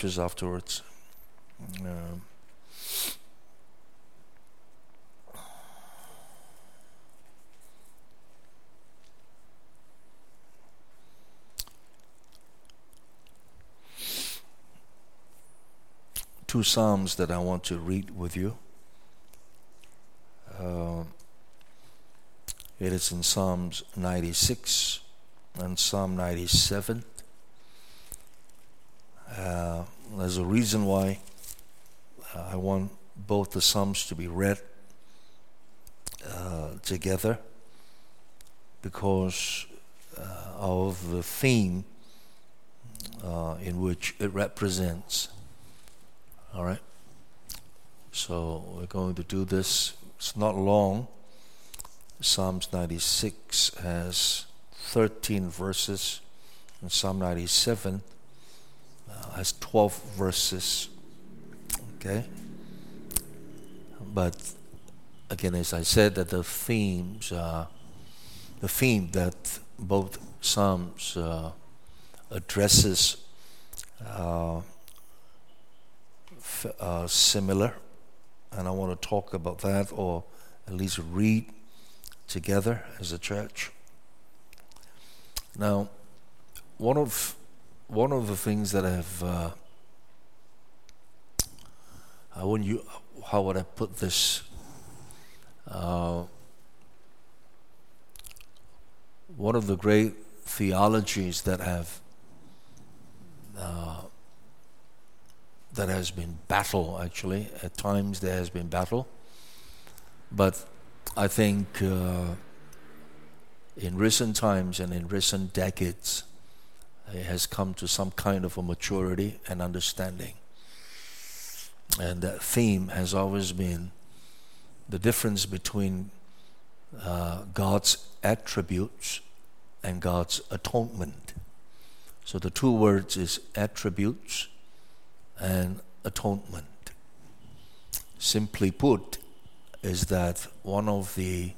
scriptures afterwards. Two Psalms that I want to read with you. It is in Psalms 96 and Psalm 97. There's a reason why I want both the Psalms to be read together, because of the theme in which it represents. All right? So we're going to do this. It's not long. Psalms 96 has 13 verses, and Psalm 97 has 12 verses. Okay? But again, as I said, that the theme that both Psalms addresses similar, and I want to talk about that, or at least read together as a church. Now, one of the things that how would I put this? One of the great theologies that has been battle, actually. At times there has been battle. But I think in recent times and in recent decades, it has come to some kind of a maturity and understanding. And that theme has always been the difference between God's attributes and God's atonement. So the two words is attributes and atonement. Simply put, is that one of the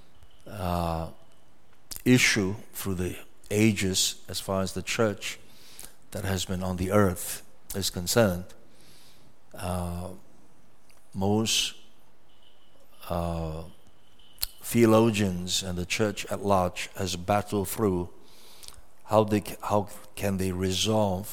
issue through the ages, as far as the church that has been on the earth is concerned, most theologians and the church at large has battled through how can they resolve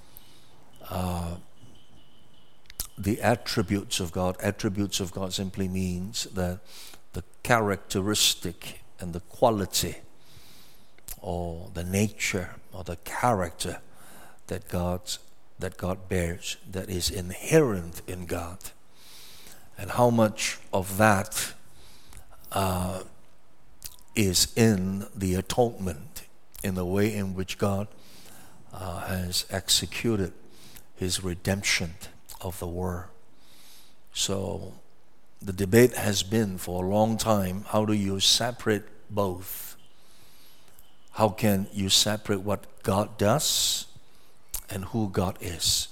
the attributes of God. Attributes of God simply means that the characteristic and the quality or the nature or the character that God bears, that is inherent in God, and how much of that is in the atonement, in the way in which God has executed His redemption of the world. So the debate has been for a long time, how do you separate both? How can you separate what God does and who God is?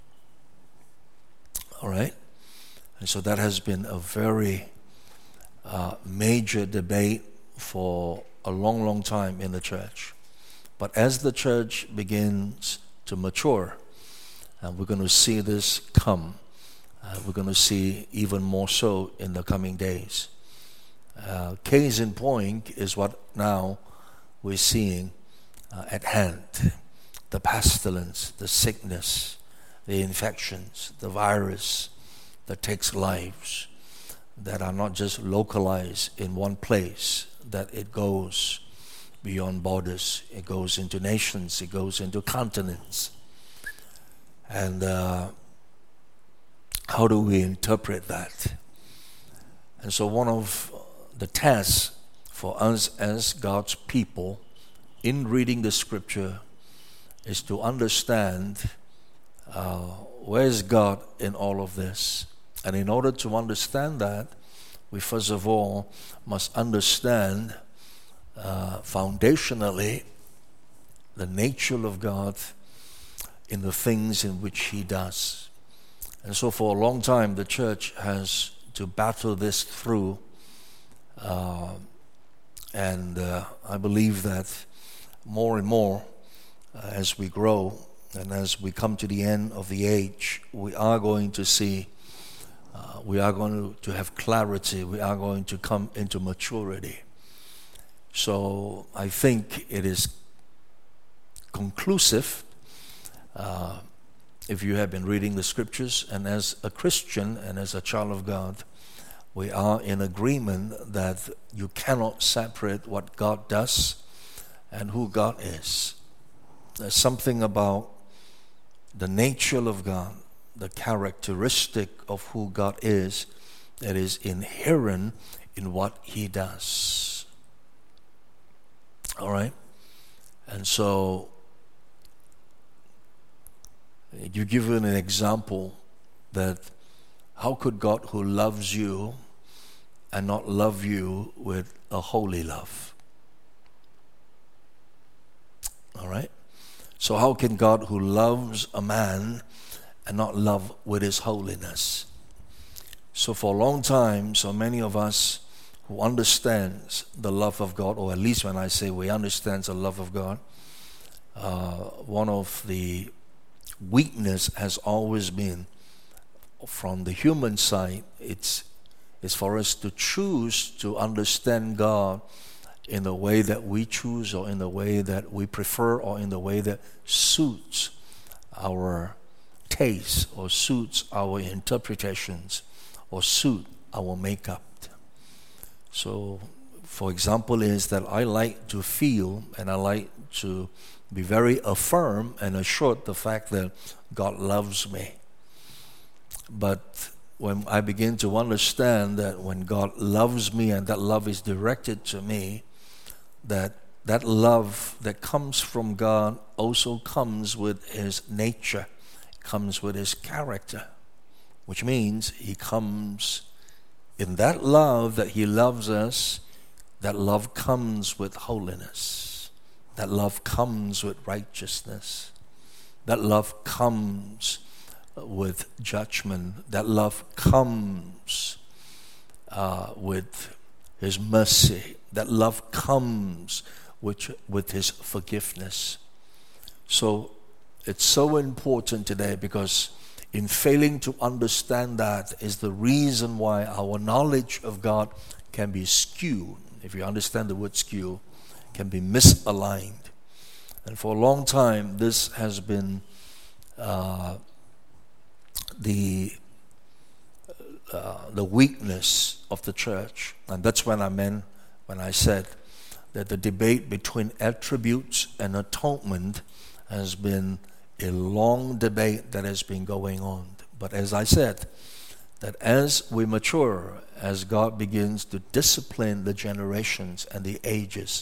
All right? And so that has been a very major debate for a long, long time in the church. But as the church begins to mature, and we're going to see this come, we're going to see even more so in the coming days. Case in point is what now we're seeing at hand. The pestilence, the sickness, the infections, the virus that takes lives, that are not just localized in one place, that it goes beyond borders, it goes into nations, it goes into continents. And how do we interpret that? And so one of the tests for us as God's people in reading the scripture is to understand where is God in all of this. And in order to understand that, we first of all must understand foundationally the nature of God in the things in which He does. And so for a long time the church has to battle this through, and I believe that more and more as we grow, And as we come to the end of the age, we are going to see, we are going to have clarity, we are going to come into maturity. So I think it is conclusive if you have been reading the scriptures, and as a Christian and as a child of God, we are in agreement that you cannot separate what God does and who God is. There's something about the nature of God, the characteristic of who God is, that is inherent in what He does. All right? And so, you give an example that how could God who loves you and not love you with a holy love? All right? So how can God who loves a man and not love with his holiness? So for a long time, so many of us who understands the love of God, or at least when I say we understand the love of God, one of the weakness has always been from the human side, it's for us to choose to understand God in the way that we choose, or in the way that we prefer, or in the way that suits our taste, or suits our interpretations, or suit our makeup. So, for example, is that I like to feel and I like to be very affirm and assured the fact that God loves me. But when I begin to understand that when God loves me and that love is directed to me, that love that comes from God also comes with His nature, comes with His character, which means He comes in that love that He loves us. That love comes with holiness. That love comes with righteousness. That love comes with judgment. That love comes with His mercy. That love comes with His forgiveness. So it's so important today, because in failing to understand that is the reason why our knowledge of God can be skewed. If you understand the word skew, can be misaligned. And for a long time, this has been the weakness of the church. And that's what I meant when I said that the debate between attributes and atonement has been a long debate that has been going on. But as I said, that as we mature, as God begins to discipline the generations and the ages,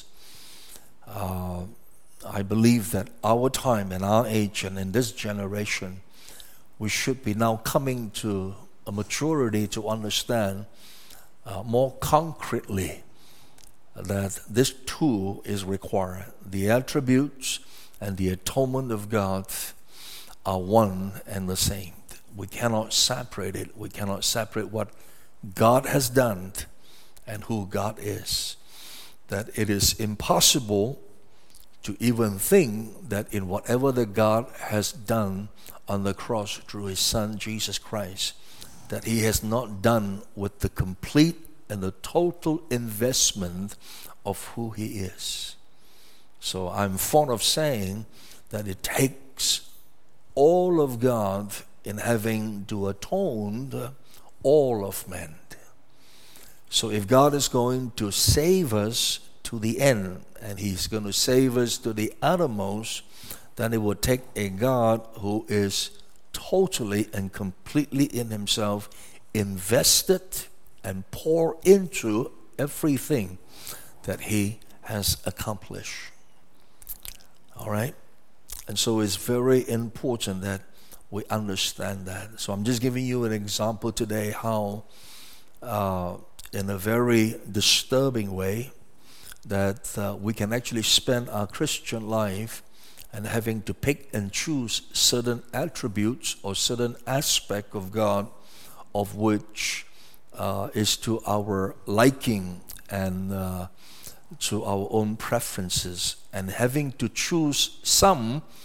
I believe that our time and our age and in this generation, we should be now coming to a maturity to understand more concretely that this too is required. The attributes and the atonement of God are one and the same. We cannot separate it. We cannot separate what God has done and who God is. That it is impossible to even think that in whatever that God has done on the cross through His Son Jesus Christ, that He has not done with the complete and the total investment of who He is. So I'm fond of saying that it takes all of God in having to atone all of man. So if God is going to save us to the end, and He's going to save us to the uttermost, then it will take a God who is totally and completely in Himself invested and pour into everything that He has accomplished. All right? And so it's very important that we understand that. So I'm just giving you an example today how in a very disturbing way that we can actually spend our Christian life and having to pick and choose certain attributes or certain aspect of God of which is to our liking and to our own preferences, and having to choose some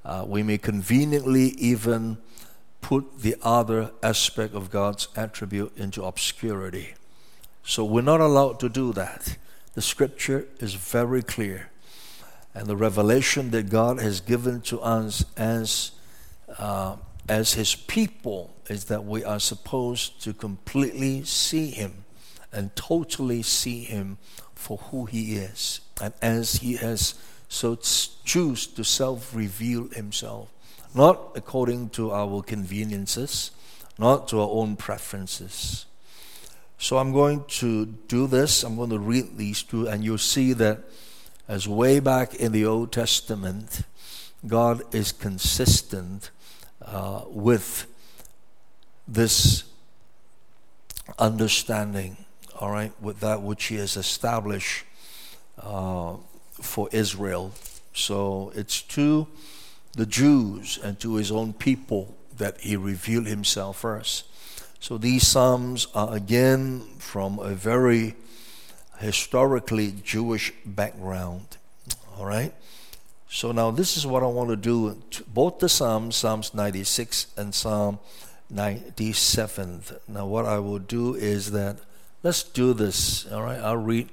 we may conveniently even put the other aspect of God's attribute into obscurity. So we're not allowed to do that. The scripture is very clear. And the revelation that God has given to us as his people is that we are supposed to completely see him and totally see him for who he is. And as he has so choose to self-reveal himself, not according to our conveniences, not to our own preferences. So I'm going to do this. I'm going to read these two, and you'll see that as way back in the Old Testament, God is consistent with this understanding, all right, with that which he has established for Israel. So it's to the Jews and to his own people that he revealed himself first. So these Psalms are again from a very historically Jewish background. All right? So now this is what I want to do. Both the Psalms, Psalms 96 and Psalm 97. Now what I will do is that, let's do this. All right? I'll read.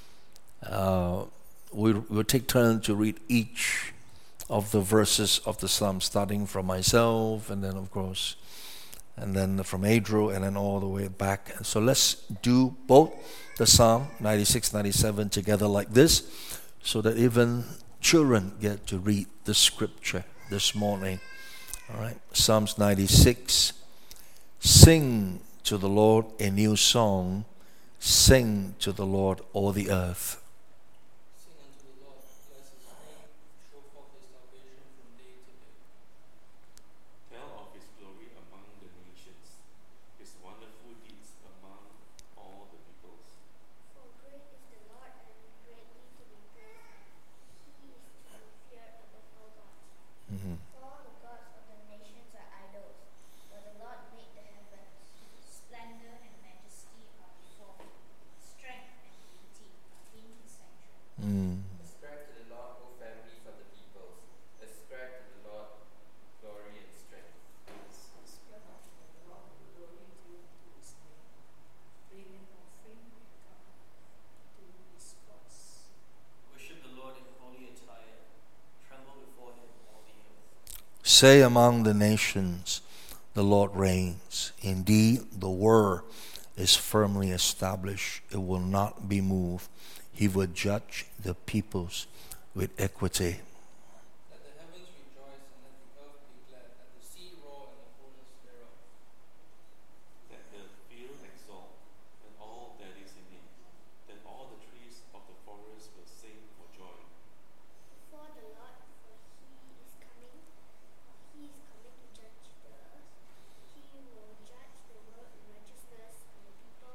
We'll take turns to read each of the verses of the Psalm, starting from myself, and then of course, and then from Adriel, and then all the way back. So let's do both the Psalm 96, 97 together like this, so that even children get to read the scripture this morning. All right, Psalms 96. Sing to the Lord a new song. Sing to the Lord, all the earth. Ascribe to the Lord, O families of the peoples. Ascribe to the Lord glory and strength. Ascribe to the Lord glory due to his name. Bring an offering and come to his courts. Worship the Lord in holy attire. Tremble before him, all the earth. Say among the nations, the Lord reigns. Indeed, the word is firmly established. It will not be moved. He will judge the peoples with equity. Let the heavens rejoice and let the earth be glad. Let the sea roar and the fullness thereof. Let the field exult and all that is in it. Then all the trees of the forest will sing for joy. For the Lord, for he is coming to judge the earth. He will judge the world in righteousness and the people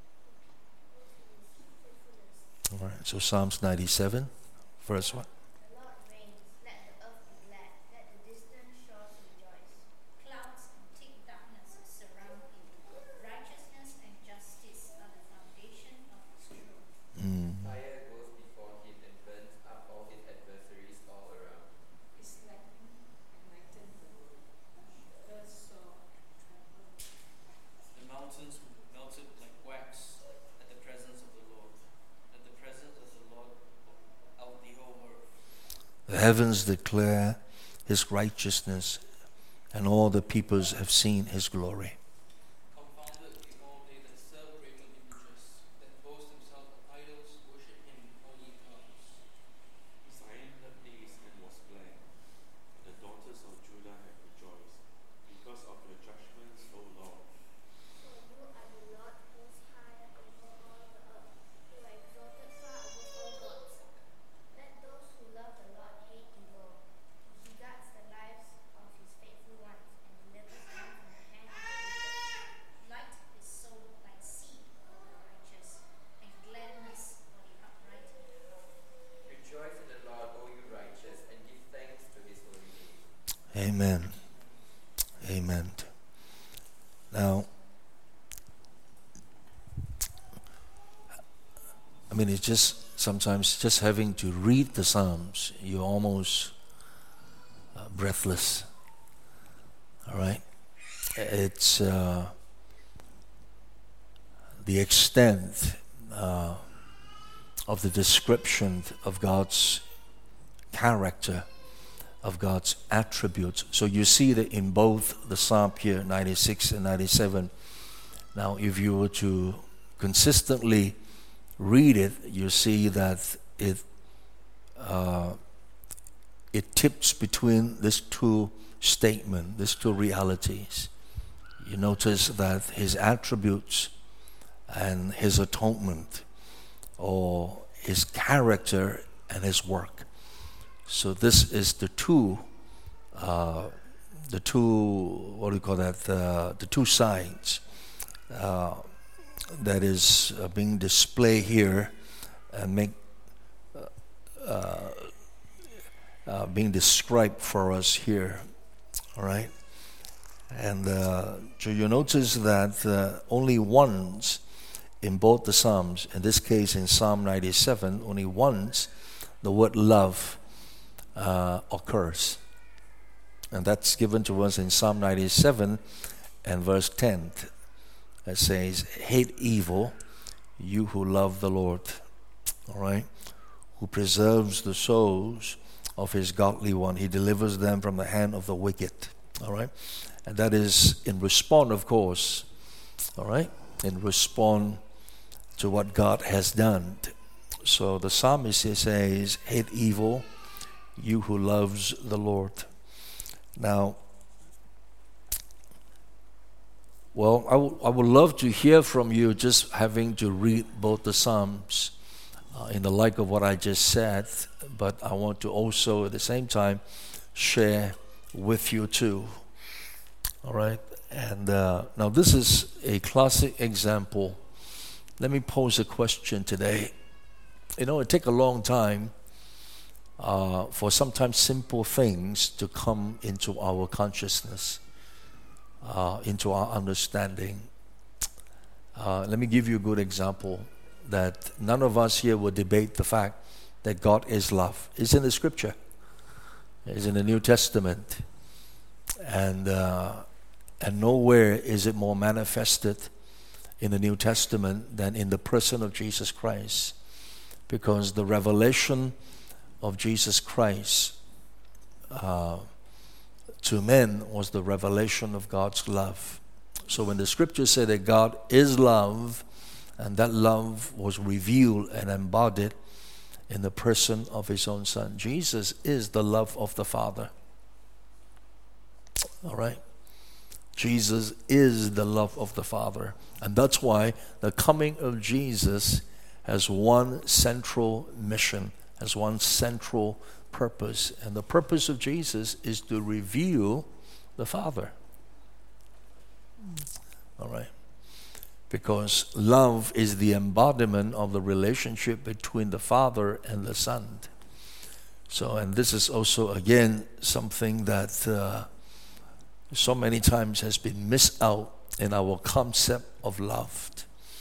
in faithfulness. All right, so Psalms 97, verse 1. The Lord reigns, let the earth be glad, let the distant shores rejoice. Clouds and thick darkness surround him. Righteousness and justice are the foundation of his throne. Fire goes before him and burns up all his adversaries all around. His lightning enlightened the world. The earth saw and trembled. The mountains melted like wax at the presence of the Lord. At the presence of the Lord of the whole earth. The heavens declare his righteousness, and all the peoples have seen his glory. Confounded be all they that serve graven images, that boast themselves of idols, worship him in holy gods. Zion heard these and was glad, and the daughters of Judah have rejoiced, because of your judgments, O Lord. For you are the Lord most high over all the earth. You are exalted far above all gods. Let those who love the Lord hate evil. He guards the lives of his faithful ones and delivers them from the hand of the wicked. Light is sown like seed for the righteous, and gladness for the upright in heart. Rejoice in the Lord, O you righteous, and give thanks to his holy name. Amen. Amen. Now, I mean, it's just sometimes just having to read the Psalms, you almost breathless. All right? It's the extent of the description of God's character, of God's attributes. So you see that in both the Psalm here, 96 and 97. Now, if you were to consistently read it, you see that it tips between these two statements, these two realities. You notice that his attributes and his atonement, or his character and his work. So this is the two what do you call that? The two sides that is being displayed here and being described for us here. All right, and so you notice that only once in both the Psalms, in this case in Psalm 97, only once the word love occurs. And that's given to us in Psalm 97 and verse 10. It says, hate evil, you who love the Lord. All right? Who preserves the souls of his godly one. He delivers them from the hand of the wicked. All right? And that is in response, of course. All right? In response to what God has done. So the psalmist here says, hate evil, you who loves the Lord. Now, well, I would love to hear from you, just having to read both the Psalms in the light of what I just said, but I want to also at the same time share with you too. All right? And now this is a classic example. Let me pose a question today. You know, it takes a long time for sometimes simple things to come into our consciousness, into our understanding. Let me give you a good example that none of us here will debate the fact that God is love. It's in the Scripture. It's in the New Testament. And nowhere is it more manifested in the New Testament than in the person of Jesus Christ. Because the revelation of Jesus Christ to men was the revelation of God's love. So when the scriptures say that God is love, and that love was revealed and embodied in the person of his own Son, Jesus is the love of the Father. All right? Jesus is the love of the Father. And that's why the coming of Jesus has one central mission, has one central purpose. And the purpose of Jesus is to reveal the Father. All right? Because love is the embodiment of the relationship between the Father and the Son. So, and this is also, again, something that so many times has been missed out in our concept of love.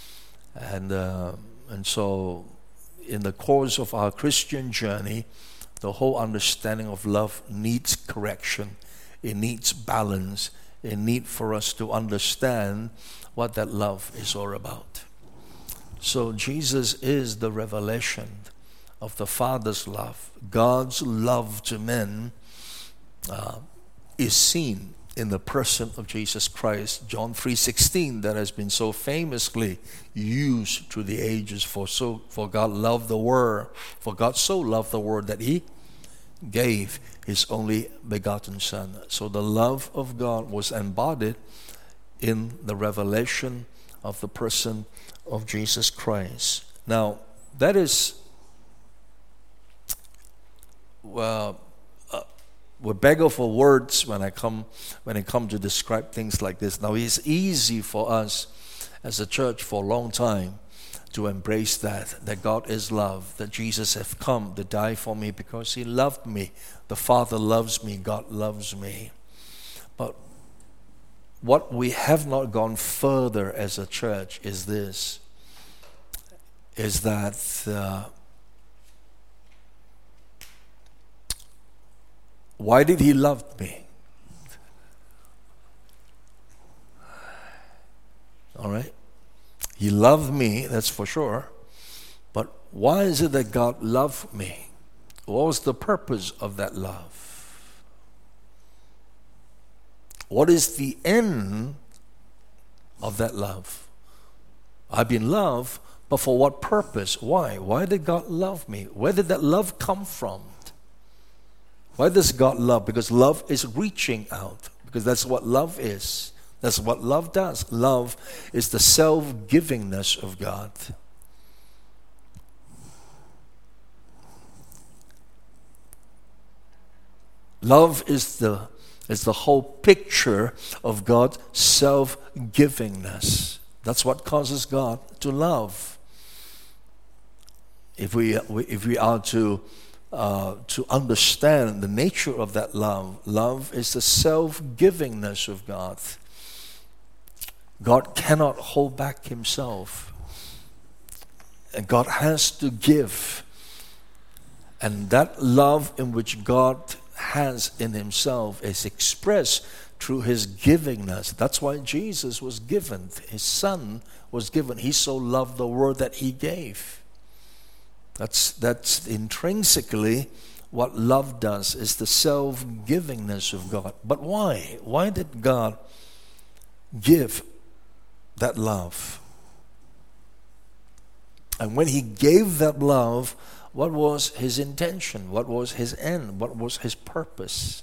And so in the course of our Christian journey, the whole understanding of love needs correction. It needs balance. It needs for us to understand what that love is all about. So Jesus is the revelation of the Father's love. God's love to men is seen in the person of Jesus Christ. John 3:16, that has been so famously used through the ages. For God loved the world, for God so loved the world that he gave his only begotten Son. So the love of God was embodied in the revelation of the person of Jesus Christ. Now, that is, well, we're beggar for words when it come to describe things like this. Now, it's easy for us as a church for a long time to embrace that God is love, that Jesus has come to die for me because he loved me. The Father loves me, God loves me. But what we have not gone further as a church is this, is that Why did he love me? All right? He loved me, that's for sure. But why is it that God loved me? What was the purpose of that love? What is the end of that love? I've been loved, but for what purpose? Why? Why did God love me? Where did that love come from? Why does God love? Because love is reaching out. Because that's what love is. That's what love does. Love is the self-givingness of God. Love is the whole picture of God's self-givingness. That's what causes God to love. If we are to understand the nature of that love, love is the self-givingness of God. God cannot hold back himself. And God has to give. And that love in which God has in himself is expressed through his givingness. That's why Jesus was given. His Son was given. He so loved the world that he gave. That's intrinsically what love does, is the self-givingness of God. But why? Why did God give that love? And when he gave that love, what was his intention? What was his end? What was his purpose?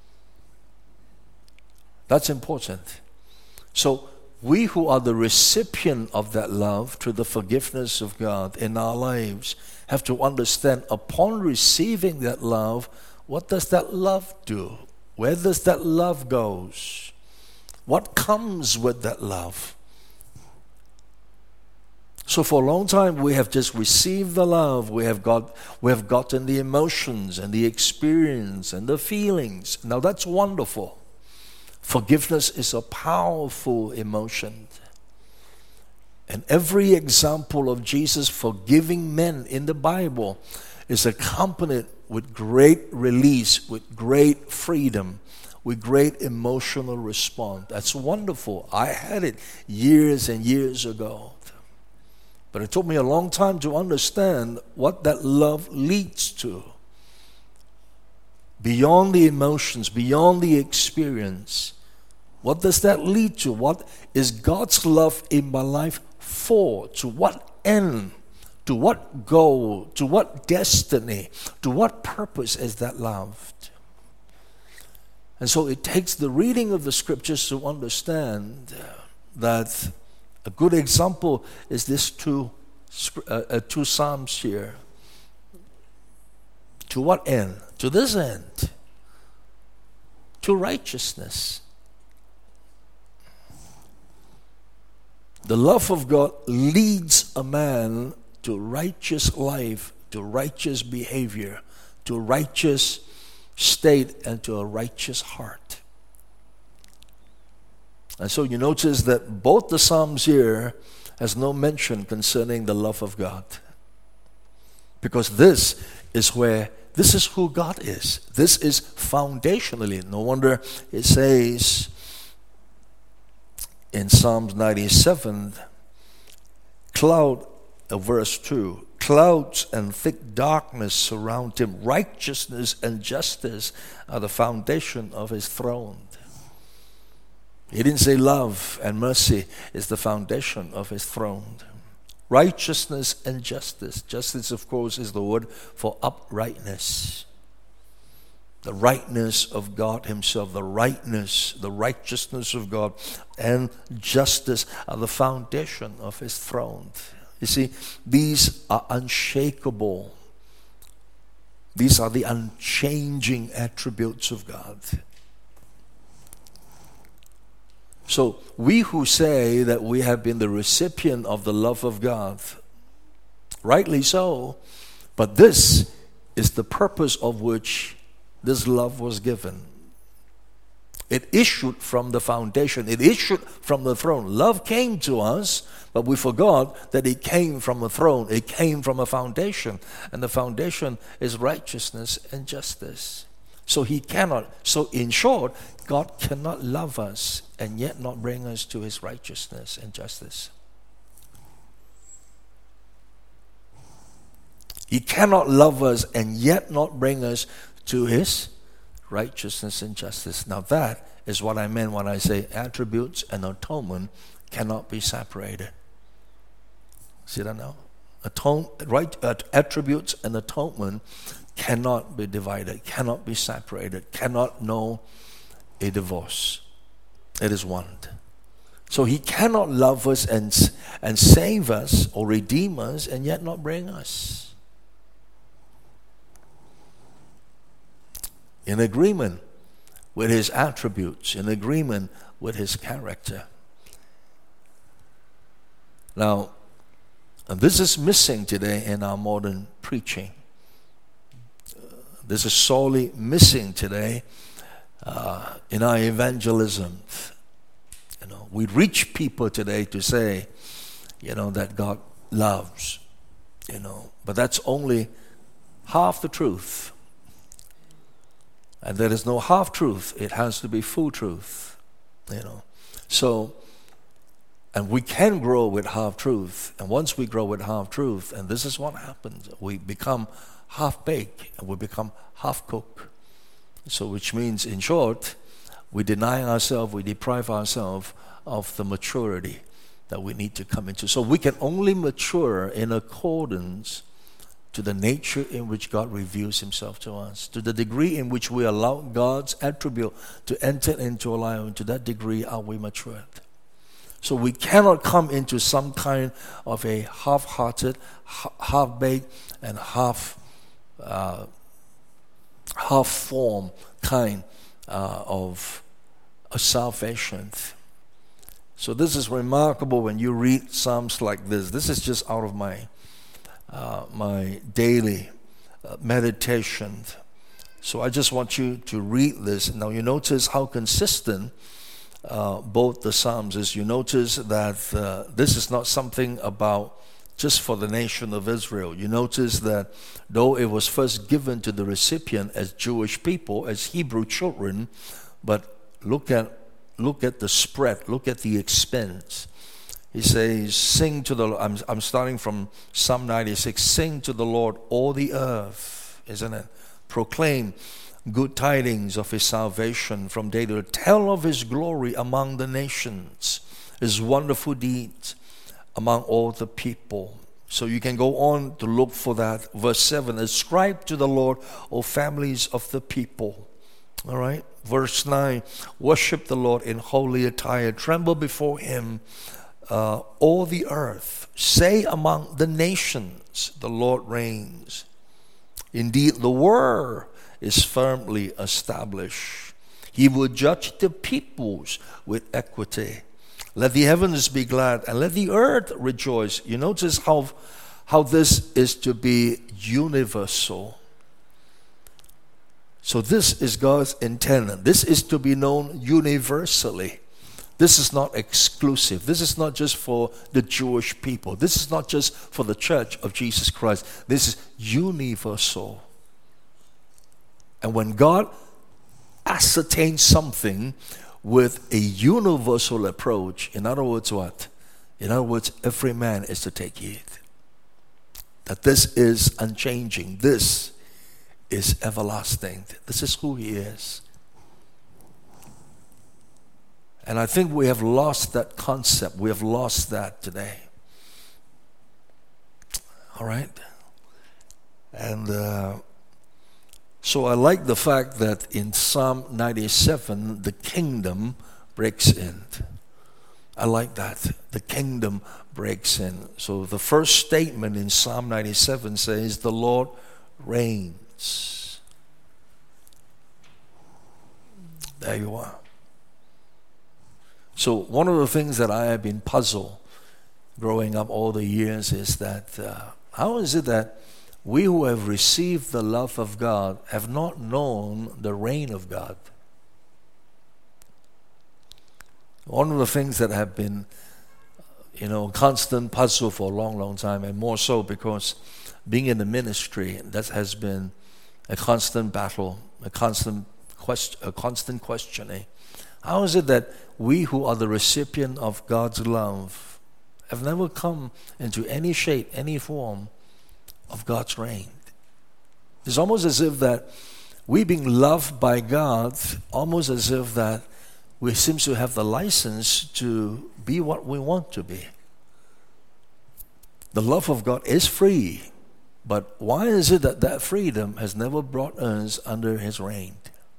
That's important. So we who are the recipient of that love through the forgiveness of God in our lives have to understand, upon receiving that love, what does that love do? Where does that love go? What comes with that love? So for a long time we have just received the love. We have gotten the emotions and the experience and the feelings. Now that's wonderful. Forgiveness is a powerful emotion. And every example of Jesus forgiving men in the Bible is accompanied with great release, with great freedom, with great emotional response. That's wonderful. I had it years and years ago. But it took me a long time to understand what that love leads to. Beyond the emotions, beyond the experience, what does that lead to? What is God's love in my life for? To what end? To what goal? To what destiny? To what purpose is that love? And so it takes the reading of the scriptures to understand that a good example is this two Psalms here. To what end? To this end. To righteousness. The love of God leads a man to righteous life, to righteous behavior, to righteous state, and to a righteous heart. And so you notice that both the Psalms here has no mention concerning the love of God. Because this is who God is. This is foundationally. No wonder it says in Psalms 97, verse 2, clouds and thick darkness surround him. Righteousness and justice are the foundation of his throne. He didn't say love and mercy is the foundation of his throne. Righteousness and justice. Justice, of course, is the word for uprightness. The rightness of God himself, the righteousness of God, and justice are the foundation of his throne. You see, these are unshakable. These are the unchanging attributes of God. So we who say that we have been the recipient of the love of God, rightly so, but this is the purpose of which this love was given. It issued from the foundation. It issued from the throne. Love came to us, but we forgot that it came from a throne. It came from a foundation. And the foundation is righteousness and justice. So he cannot. So in short, God cannot love us and yet not bring us to his righteousness and justice. He cannot love us and yet not bring us to his righteousness and justice. Now that is what I meant when I say attributes and atonement cannot be separated. See that now? Attributes and atonement cannot be divided, cannot be separated, cannot know a divorce. It is one. So he cannot love us and save us or redeem us and yet not bring us in agreement with his attributes, in agreement with his character. Now, and this is missing today in our modern preaching. This is sorely missing today in our evangelism. We reach people today to say, that God loves, but that's only half the truth. And there is no half truth. It has to be full truth. So, and we can grow with half truth. And once we grow with half truth, and this is what happens, we become half baked and we become half cooked. So, which means, in short, we deny ourselves, we deprive ourselves of the maturity that we need to come into. So, we can only mature in accordance to the nature in which God reveals himself to us, to the degree in which we allow God's attribute to enter into our life, and to that degree are we matured. So we cannot come into some kind of a half-hearted, half-baked, and half-formed kind of a salvation. So this is remarkable when you read Psalms like this. This is just out of my daily meditation. So I just want you to read this. Now you notice how consistent both the Psalms is. You notice that this is not something about just for the nation of Israel. You notice that though it was first given to the recipient as Jewish people, as Hebrew children, but look at the spread, look at the expense. He says, sing to the Lord. I'm starting from Psalm 96. Sing to the Lord, all the earth, isn't it? Proclaim good tidings of his salvation from day to day. Tell of his glory among the nations, his wonderful deeds among all the people. So you can go on to look for that. Verse 7, ascribe to the Lord, O families of the people. All right. Verse 9, worship the Lord in holy attire. Tremble before him, all the earth. Say among the nations, the Lord reigns. Indeed, the world is firmly established. He will judge the peoples with equity. Let the heavens be glad and let the earth rejoice. You notice how this is to be universal. So this is God's intent. This is to be known universally. This is not exclusive. This is not just for the Jewish people. This is not just for the church of Jesus Christ. This is universal. And when God ascertains something with a universal approach, in other words, what? In other words, every man is to take heed. That this is unchanging. This is everlasting. This is who he is. And I think we have lost that concept. We have lost that today. All right? And so I like the fact that in Psalm 97, the kingdom breaks in. I like that. The kingdom breaks in. So the first statement in Psalm 97 says, the Lord reigns. There you are. So one of the things that I have been puzzled growing up all the years is that how is it that we who have received the love of God have not known the reign of God? One of the things that have been, constant puzzle for a long, long time, and more so because being in the ministry, that has been a constant battle, a constant questioning. How is it that we who are the recipient of God's love have never come into any shape, any form of God's reign? It's almost as if that we being loved by God, almost as if that we seem to have the license to be what we want to be. The love of God is free, but why is it that that freedom has never brought us under His reign?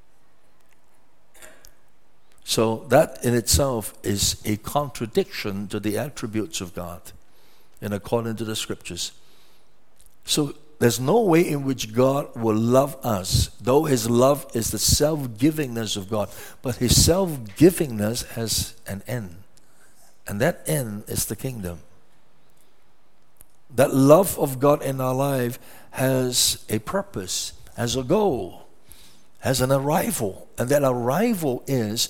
So that in itself is a contradiction to the attributes of God, in according to the Scriptures. So there's no way in which God will love us, though His love is the self-givingness of God, but His self-givingness has an end, and that end is the kingdom. That love of God in our life has a purpose, has a goal, has an arrival, and that arrival is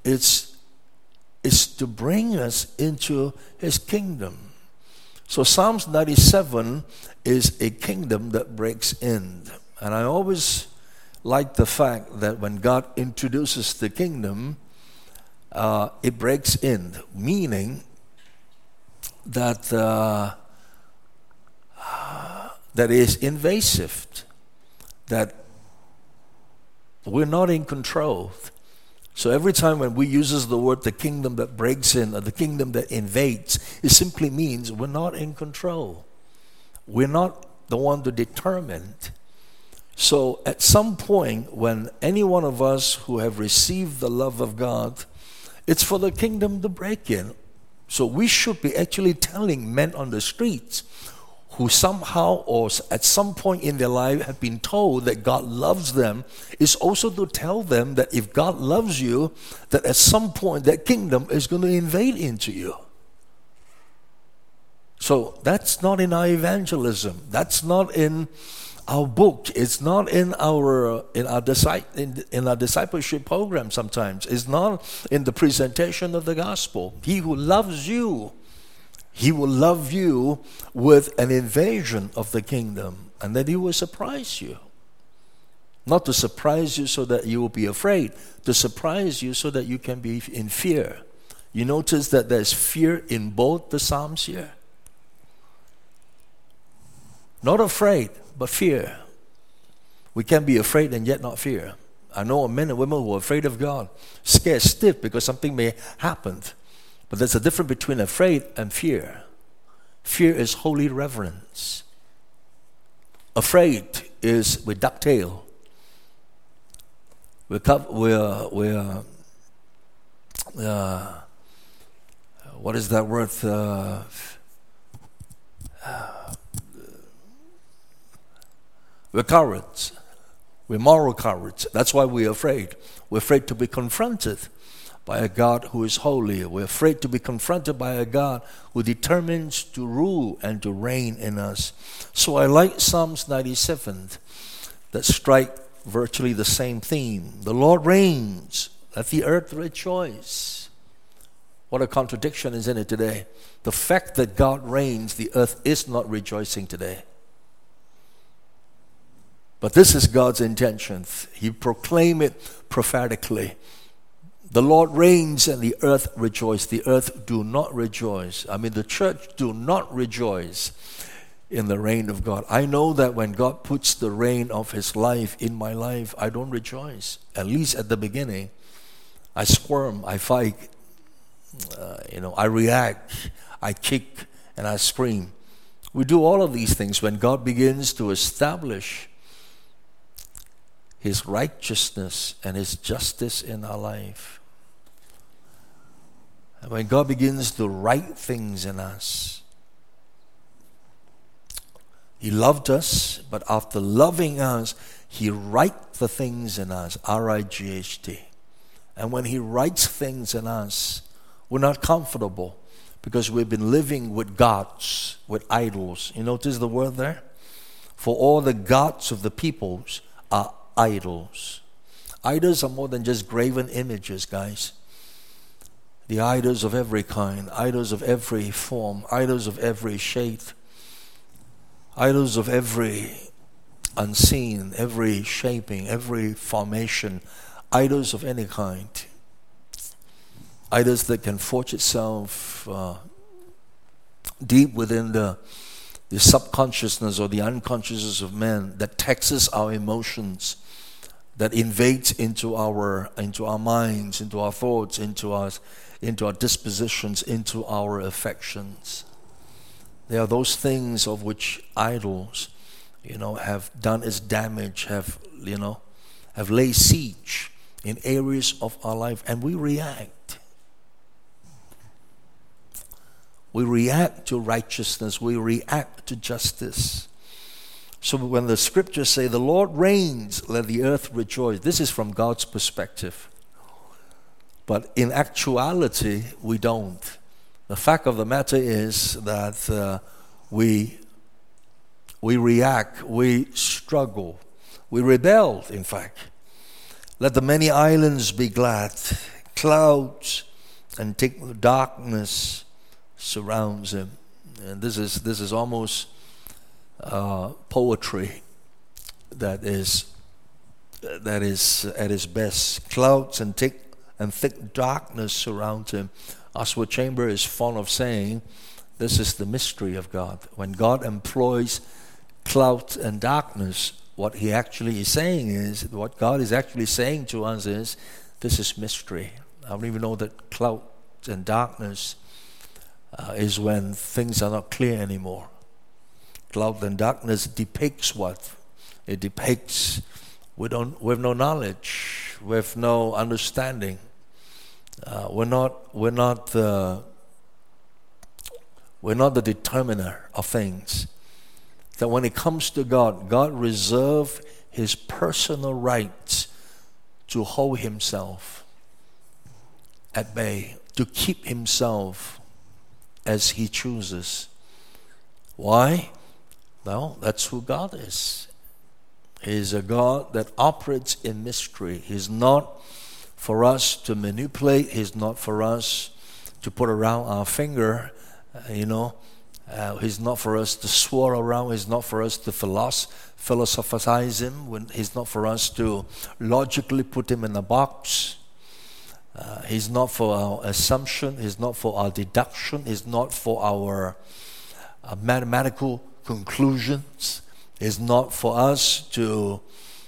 to bring us into His kingdom. So Psalms 97 is a kingdom that breaks in. And I always like the fact that when God introduces the kingdom, it breaks in, meaning that that is invasive, that we're not in control. So every time when we uses the word the kingdom that breaks in or the kingdom that invades, it simply means we're not in control. We're not the one to determine. So at some point when any one of us who have received the love of God, it's for the kingdom to break in. So we should be actually telling men on the streets who somehow or at some point in their life have been told that God loves them, is also to tell them that if God loves you, that at some point that kingdom is going to invade into you. So that's not in our evangelism. That's not in our book. It's not in our discipleship program sometimes. It's not in the presentation of the gospel. He who loves you, He will love you with an invasion of the kingdom, and then He will surprise you. Not to surprise you so that you will be afraid, to surprise you so that you can be in fear. You notice that there's fear in both the Psalms here. Not afraid, but fear. We can be afraid and yet not fear. I know men and women who are afraid of God, scared stiff because something may happen. But there's a difference between afraid and fear. Fear is holy reverence. Afraid is with ducktail. What is that word? We're cowards. We're moral cowards. That's why we're afraid. We're afraid to be confronted by a God who is holy. We're afraid to be confronted by a God who determines to rule and to reign in us. So I like Psalms 97 that strike virtually the same theme. The Lord reigns, let the earth rejoice. What a contradiction is in it today. The fact that God reigns, the earth is not rejoicing today. But this is God's intention. He proclaimed it prophetically. The Lord reigns and the earth rejoices. The earth do not rejoice. The church do not rejoice in the reign of God. I know that when God puts the reign of His life in my life, I don't rejoice. At least at the beginning. I squirm, I fight, I react, I kick, and I scream. We do all of these things when God begins to establish His righteousness and His justice in our life. And when God begins to write things in us. He loved us, but after loving us, He writes the things in us, R-I-G-H-T. And when He writes things in us, we're not comfortable because we've been living with gods, with idols. You notice the word there? For all the gods of the peoples are idols. Idols are more than just graven images, guys. The idols of every kind, idols of every form, idols of every shape, idols of every unseen, every shaping, every formation, idols of any kind, idols that can forge itself deep within the subconsciousness or the unconsciousness of man, that taxes our emotions, that invades into our minds, into our thoughts, into our dispositions, into our affections. There are those things of which idols, have done its damage, have laid siege in areas of our life, and we react. We react to righteousness. We react to justice. So when the scriptures say, the Lord reigns, let the earth rejoice, this is from God's perspective. But in actuality, we don't. The fact of the matter is that we react, we struggle, we rebel, in fact. Let the many islands be glad. Clouds and thick darkness surrounds him. And this is almost poetry that is at its best. Clouds and thick darkness surround him. Oswald Chambers is fond of saying, this is the mystery of God. When God employs clouds and darkness, what he actually is saying is, what God is actually saying to us is, this is mystery. I don't even know that clouds and darkness is when things are not clear anymore. Cloud and darkness depicts what? It depicts with no knowledge, with no understanding. We're not the determiner of things. That when it comes to God, God reserved his personal rights to hold himself at bay, to keep himself as he chooses. Why? Well, that's who God is. He's a God that operates in mystery. He's not for us to manipulate. He's not for us to put around our finger, He's not for us to swirl around. He's not for us to philosophize him. He's not for us to logically put him in a box. He's not for our assumption. He's not for our deduction. He's not for our mathematical conclusions. He's not for us to,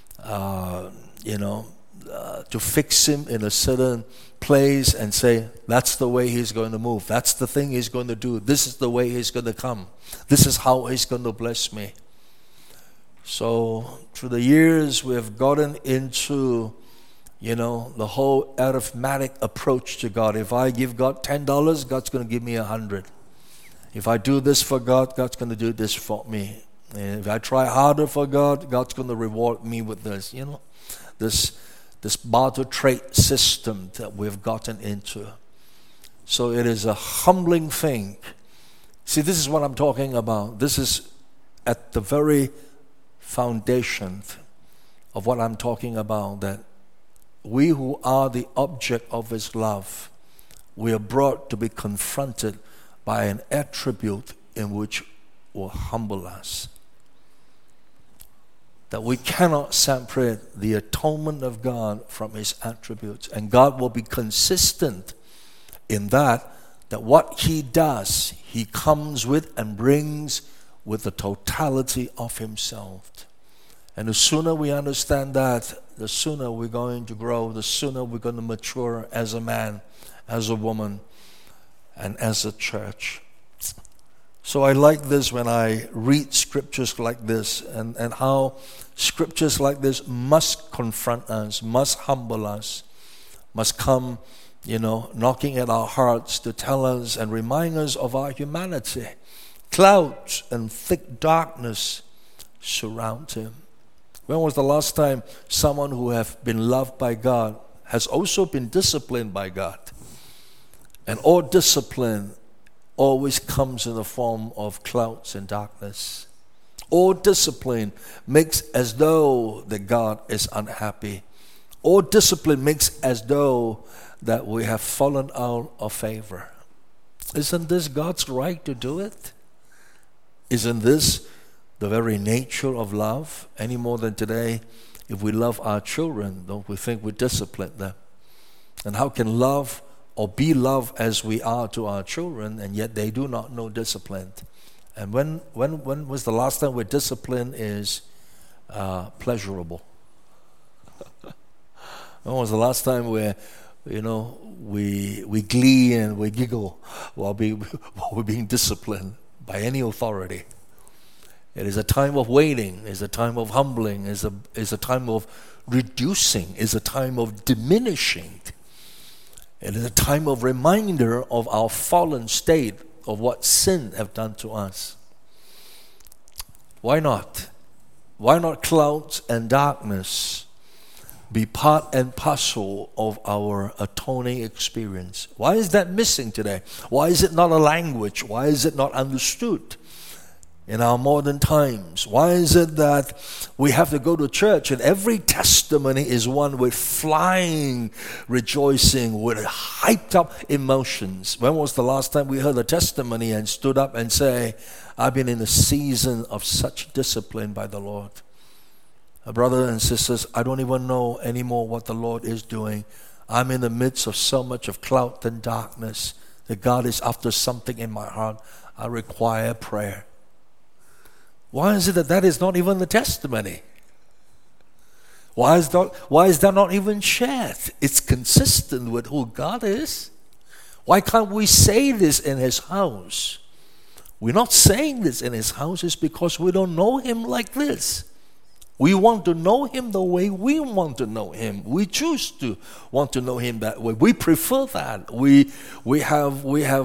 to fix him in a certain place and say, that's the way he's going to move. That's the thing he's going to do. This is the way he's going to come. This is how he's going to bless me. So through the years, we have gotten into, the whole arithmetic approach to God. If I give God $10, God's going to give me 100. If I do this for God, God's going to do this for me. And if I try harder for God, God's going to reward me with this. This barter trade system that we've gotten into. So it is a humbling thing. See, this is what I'm talking about. This is at the very foundation of what I'm talking about, that we who are the object of his love, we are brought to be confronted by an attribute in which will humble us. That we cannot separate the atonement of God from his attributes. And God will be consistent in that what he does, he comes with and brings with the totality of himself. And the sooner we understand that, the sooner we're going to grow, the sooner we're going to mature as a man, as a woman, and as a church. So I like this when I read scriptures like this, and how scriptures like this must confront us, must humble us, must come, knocking at our hearts to tell us and remind us of our humanity. Clouds and thick darkness surround him. When was the last time someone who has been loved by God has also been disciplined by God? And all discipline always comes in the form of clouds and darkness. All discipline makes as though that God is unhappy. All discipline makes as though that we have fallen out of favor. Isn't this God's right to do it? Isn't this the very nature of love, any more than today, if we love our children, don't we think we discipline them? And how can love or be loved as we are to our children, and yet they do not know discipline? And when was the last time where discipline is pleasurable? When was the last time where, we glee and we giggle while we're being disciplined by any authority? It is a time of waiting, it's a time of humbling, it's a time of reducing, it's a time of diminishing. It is a time of reminder of our fallen state, of what sin have done to us. Why not? Why not clouds and darkness be part and parcel of our atoning experience? Why is that missing today? Why is it not a language? Why is it not understood in our modern times? Why is it that we have to go to church and every testimony is one with flying rejoicing, with hyped up emotions? When was the last time we heard a testimony and stood up and say, I've been in a season of such discipline by the Lord? Brothers and sisters, I don't even know anymore what the Lord is doing. I'm in the midst of so much of cloud and darkness that God is after something in my heart. I require prayer. Why is it that is not even the testimony? Why is that not even shared? It's consistent with who God is. Why can't we say this in His house? We're not saying this in His house is because we don't know Him like this. We want to know Him the way we want to know Him. We choose to want to know Him that way. We prefer that. We have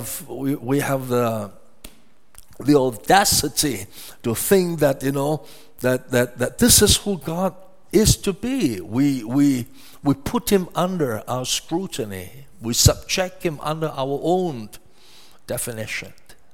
the audacity to think that that this is who God is to be. We put Him under our scrutiny. We subject Him under our own definition.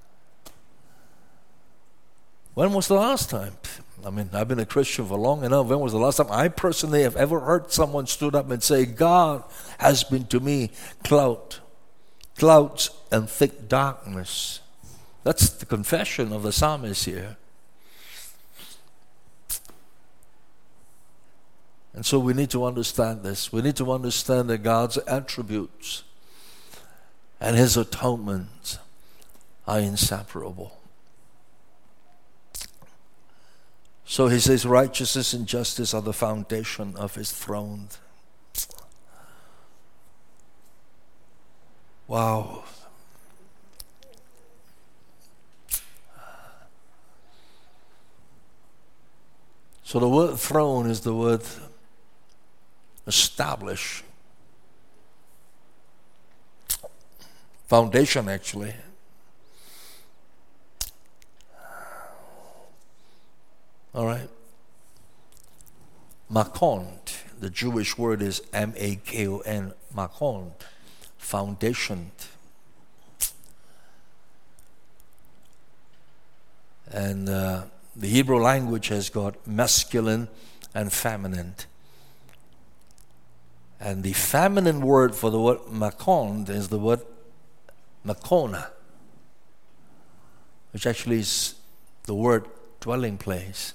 When was the last time? I mean, I've been a Christian for long enough. When was the last time I personally have ever heard someone stood up and say, God has been to me clouds and thick darkness? That's the confession of the psalmist here. And so we need to understand this. We need to understand that God's attributes and His atonement are inseparable. So He says, righteousness and justice are the foundation of His throne. Wow. So the word throne is the word establish. Foundation, actually. All right. Makon, the Jewish word is M-A-K-O-N, makon, foundation. And the Hebrew language has got masculine and feminine. And the feminine word for the word makon is the word makona, which actually is the word dwelling place.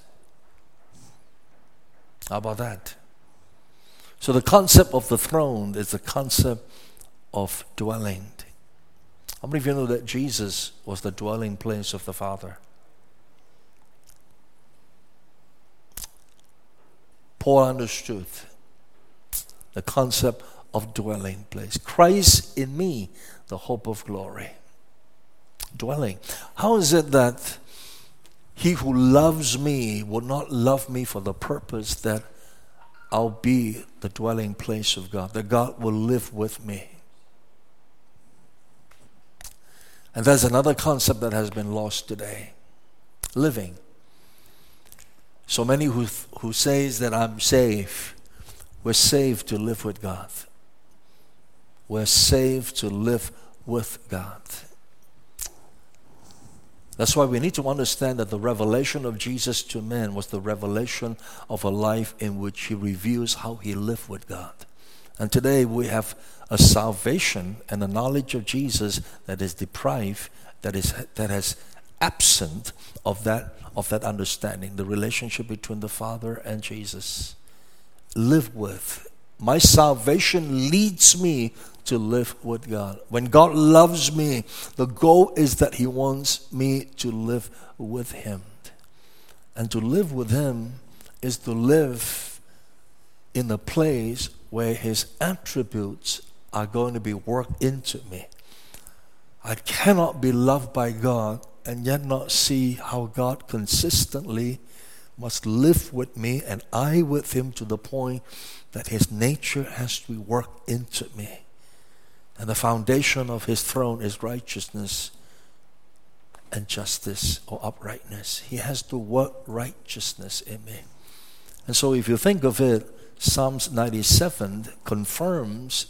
How about that? So the concept of the throne is the concept of dwelling. How many of you know that Jesus was the dwelling place of the Father? Paul understood the concept of dwelling place. Christ in me, the hope of glory. Dwelling. How is it that He who loves me will not love me for the purpose that I'll be the dwelling place of God, that God will live with me? And there's another concept that has been lost today. Living. So many who says that I'm saved, we're saved to live with God. We're saved to live with God. That's why we need to understand that the revelation of Jesus to men was the revelation of a life in which He reveals how He lived with God. And today we have a salvation and a knowledge of Jesus that is deprived, that has absent of that understanding, the relationship between the Father and Jesus. Live with. My salvation leads me to live with God. When God loves me, the goal is that He wants me to live with Him. And to live with Him is to live in a place where His attributes are going to be worked into me. I cannot be loved by God and yet not see how God consistently must live with me and I with Him to the point that His nature has to be worked into me. And the foundation of His throne is righteousness and justice or uprightness. He has to work righteousness in me. And so if you think of it, Psalms 97 confirms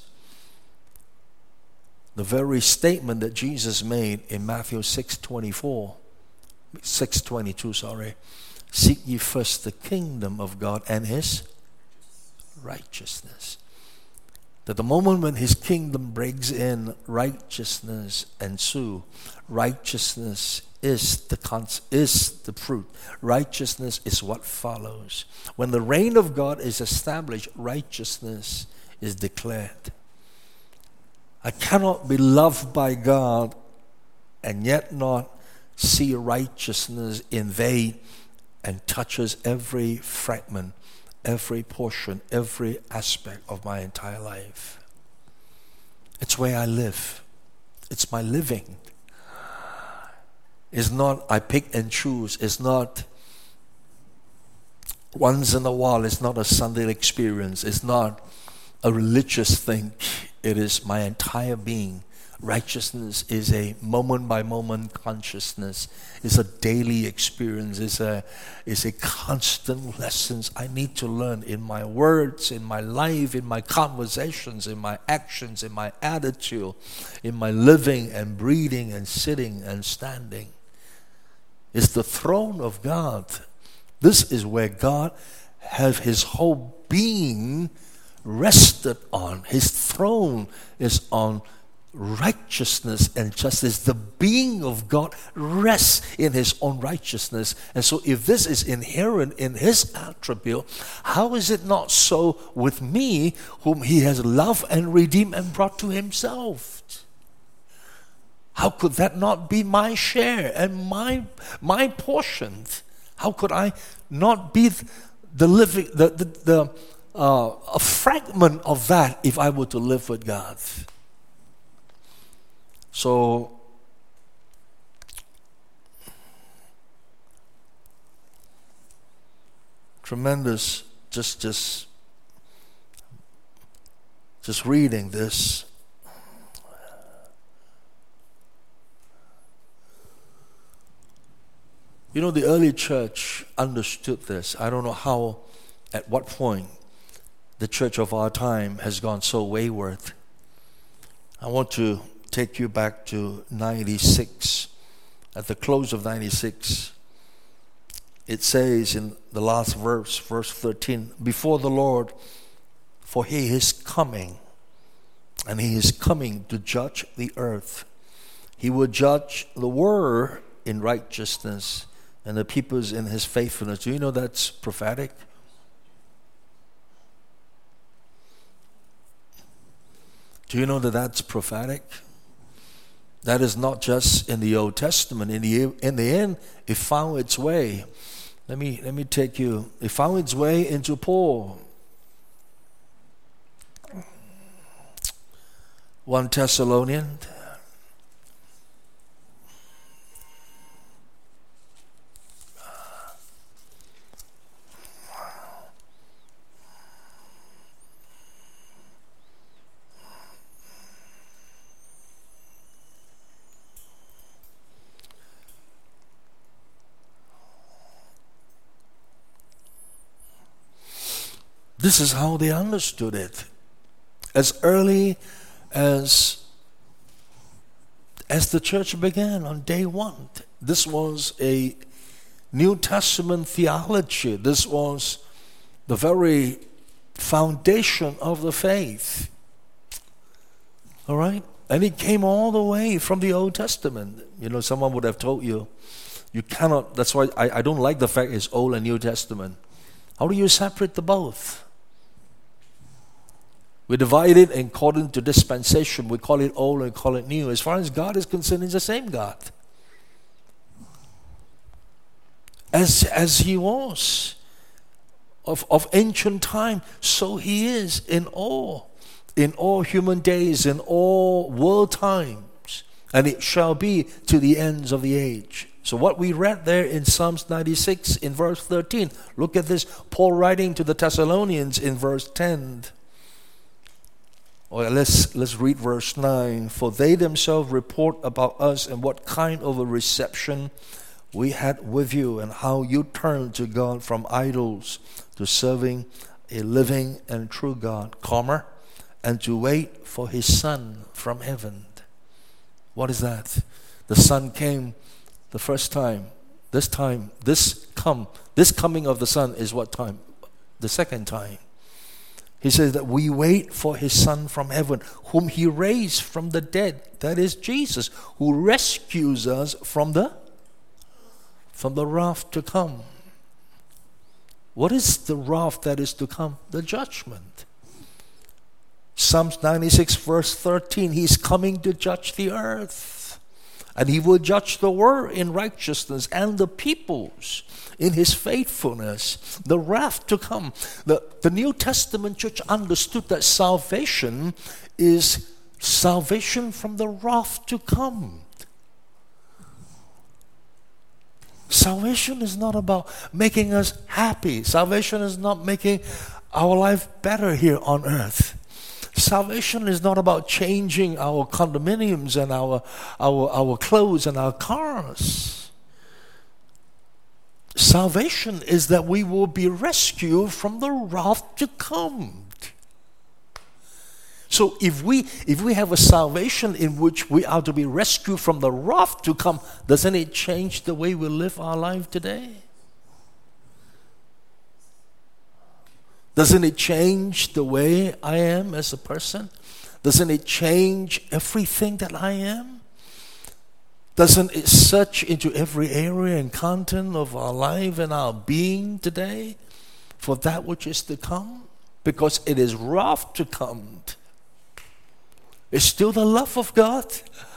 the very statement that Jesus made in Matthew 6:22. Seek ye first the kingdom of God and His righteousness. That the moment when His kingdom breaks in, righteousness ensues. Righteousness is the fruit. Righteousness is what follows. When the reign of God is established, righteousness is declared. I cannot be loved by God and yet not see righteousness invade and touches every fragment, every portion, every aspect of my entire life. It's where I live. It's my living. It's not I pick and choose. It's not once in a while. It's not a Sunday experience. It's not a religious thing. It is my entire being. Righteousness is a moment-by-moment consciousness. It's a daily experience. It's a constant lessons I need to learn in my words, in my life, in my conversations, in my actions, in my attitude, in my living and breathing and sitting and standing. It's the throne of God. This is where God has His whole being rested on. His throne is on righteousness and justice. The being of God rests in His own righteousness. And so if this is inherent in His attribute, how is it not so with me, whom He has loved and redeemed and brought to Himself? How could that not be my share and my portion? How could I not be the living, a fragment of that if I were to live with God? So, tremendous, just reading this. You know, the early church understood this. I don't know how, at what point, the church of our time has gone so wayward. I want to take you back to 96. At the close of 96, it says in the last verse, verse 13, before the Lord, for He is coming, and He is coming to judge the earth. He will judge the world in righteousness and the peoples in His faithfulness. Do you know that's prophetic? Do you know that that's prophetic? That is not just in the Old Testament. In the end, it found its way. Let me take you. It found its way into Paul. 1 Thessalonians. This is how they understood it. As early as the church began on day one, this was a New Testament theology. This was the very foundation of the faith. All right? And it came all the way from the Old Testament. You know, someone would have told you, you cannot, that's why I don't like the fact it's Old and New Testament. How do you separate the both? We divide it according to dispensation. We call it old and call it new. As far as God is concerned, it's the same God. As He was of ancient time, so He is in all human days, in all world times, and it shall be to the ends of the age. So what we read there in Psalms 96 in verse 13, look at this, Paul writing to the Thessalonians in verse 10. Or let's read verse 9. For they themselves report about us and what kind of a reception we had with you, and how you turned to God from idols to serving a living and true God, and to wait for His Son from heaven. What is that? The Son came the first time. This coming of the Son is what time? The second time. He says that we wait for His Son from heaven, whom He raised from the dead. That is Jesus, who rescues us from the wrath to come. What is the wrath that is to come? The judgment. Psalms 96 verse 13, He's coming to judge the earth. And He will judge the world in righteousness and the peoples in His faithfulness. The wrath to come. The New Testament church understood that salvation is salvation from the wrath to come. Salvation is not about making us happy. Salvation is not making our life better here on earth. Salvation is not about changing our condominiums and our clothes and our cars. Salvation is that we will be rescued from the wrath to come. So if we have a salvation in which we are to be rescued from the wrath to come, doesn't it change the way we live our life today? Doesn't it change the way I am as a person? Doesn't it change everything that I am? Doesn't it search into every area and content of our life and our being today for that which is to come? Because it is wrath to come. It's still the love of God.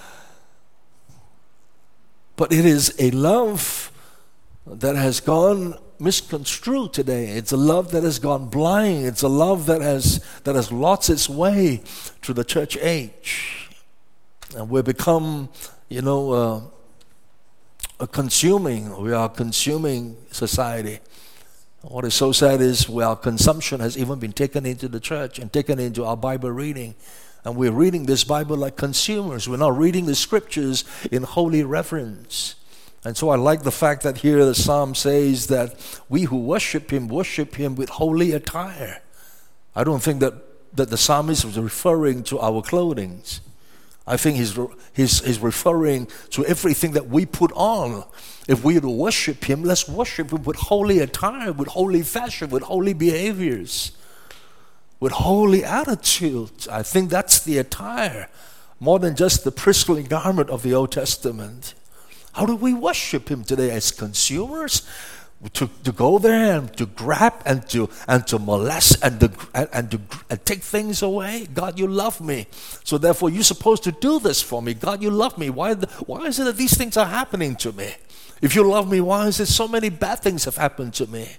But it is a love that has gone misconstrued today. It's a love that has gone blind. It's a love that has lost its way through the church age. And we've become, we are a consuming society. What is so sad is our consumption has even been taken into the church and taken into our Bible reading. And we're reading this Bible like consumers. We're not reading the scriptures in holy reverence. And so I like the fact that here the psalm says that we who worship Him with holy attire. I don't think that the psalmist was referring to our clothing. I think he's referring to everything that we put on. If we are to worship Him, let's worship Him with holy attire, with holy fashion, with holy behaviors, with holy attitudes. I think that's the attire, more than just the priestly garment of the Old Testament. How do we worship Him today? As consumers? To go there and to grab and to molest and to take things away? God, you love me, so therefore you're supposed to do this for me. God, you love me. Why is it that these things are happening to me? If you love me, why is it so many bad things have happened to me?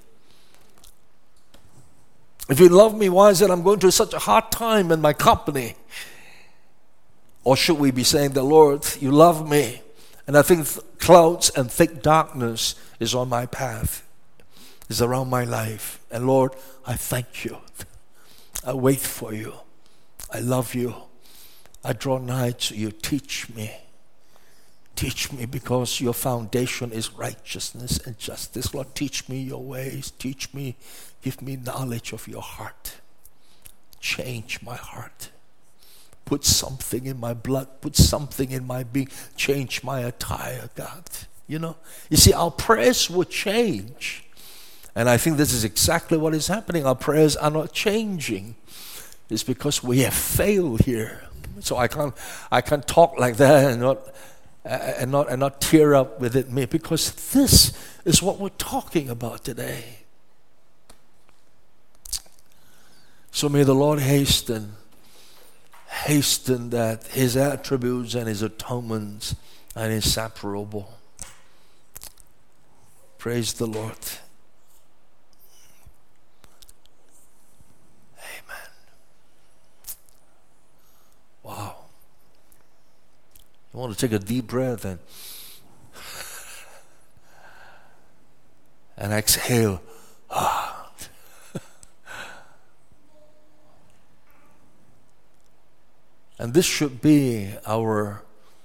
If you love me, why is it I'm going through such a hard time in my company? Or should we be saying, the Lord, you love me, and I think clouds and thick darkness is on my path, is around my life. And Lord, I thank you. I wait for you. I love you. I draw nigh to you. Teach me. Teach me, because your foundation is righteousness and justice. Lord, teach me your ways. Teach me. Give me knowledge of your heart. Change my heart. Put something in my blood. Put something in my being. Change my attire, God. You see, our prayers will change. And I think this is exactly what is happening. Our prayers are not changing. It's because we have failed here. So I can't talk like that and not and not tear up within me, because this is what we're talking about today. So may the Lord hasten that His attributes and His atonements are inseparable. Praise the Lord. Amen. Wow. You want to take a deep breath and exhale. And this should be our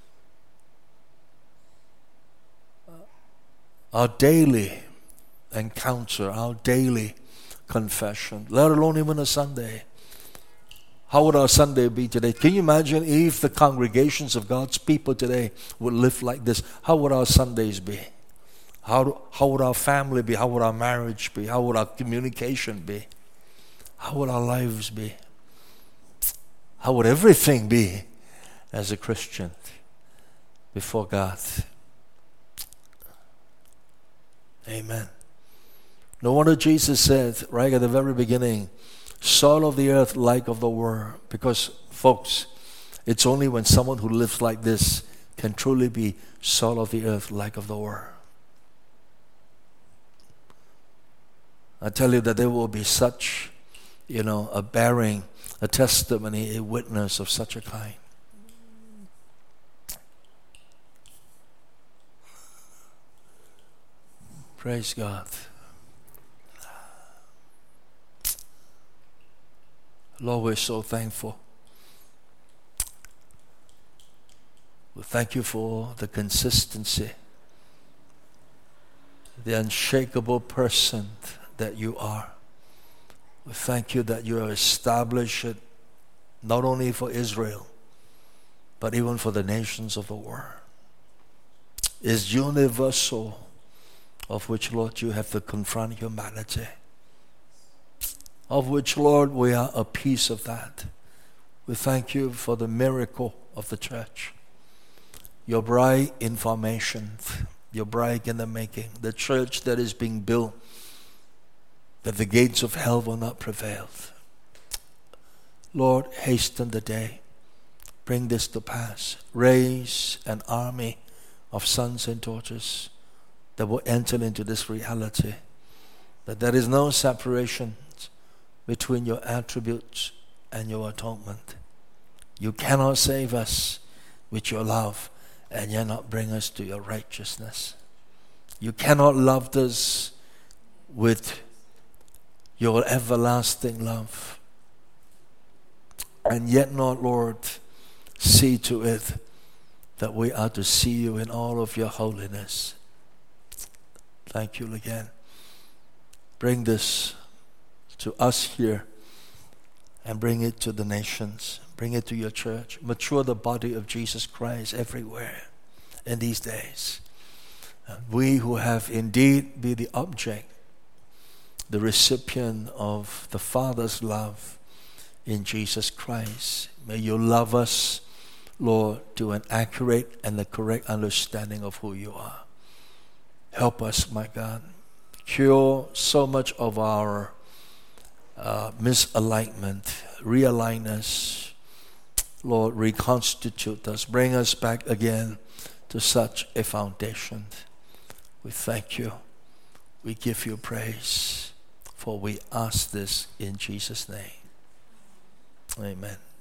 daily encounter, our daily confession, let alone even a Sunday. How would our Sunday be today? Can you imagine if the congregations of God's people today would live like this? How would our Sundays be? How would our family be? How would our marriage be? How would our communication be? How would our lives be? How would everything be as a Christian before God? Amen. No wonder Jesus said right at the very beginning, salt of the earth, light of the world. Because, folks, it's only when someone who lives like this can truly be salt of the earth, light of the world. I tell you that there will be such, a bearing, a testimony, a witness of such a kind. Praise God. Lord, we're so thankful. We thank you for the consistency, the unshakable person that you are. We thank you that you have established it not only for Israel, but even for the nations of the world. It's universal, of which, Lord, you have to confront humanity. Of which, Lord, we are a piece of that. We thank you for the miracle of the church. Your bride in formation, your bride in the making, the church that is being built, that the gates of hell will not prevail. Lord, hasten the day. Bring this to pass. Raise an army of sons and daughters that will enter into this reality, that there is no separation between your attributes and your atonement. You cannot save us with your love and yet not bring us to your righteousness. You cannot love us with your everlasting love and yet not, Lord, see to it that we are to see you in all of your holiness. Thank you again. Bring this to us here and bring it to the nations. Bring it to your church. Mature the body of Jesus Christ everywhere in these days. We who have indeed been the object, the recipient of the Father's love in Jesus Christ. May you love us, Lord, to an accurate and the correct understanding of who you are. Help us, my God. Cure so much of our misalignment. Realign us. Lord, reconstitute us. Bring us back again to such a foundation. We thank you. We give you praise. For we ask this in Jesus' name. Amen.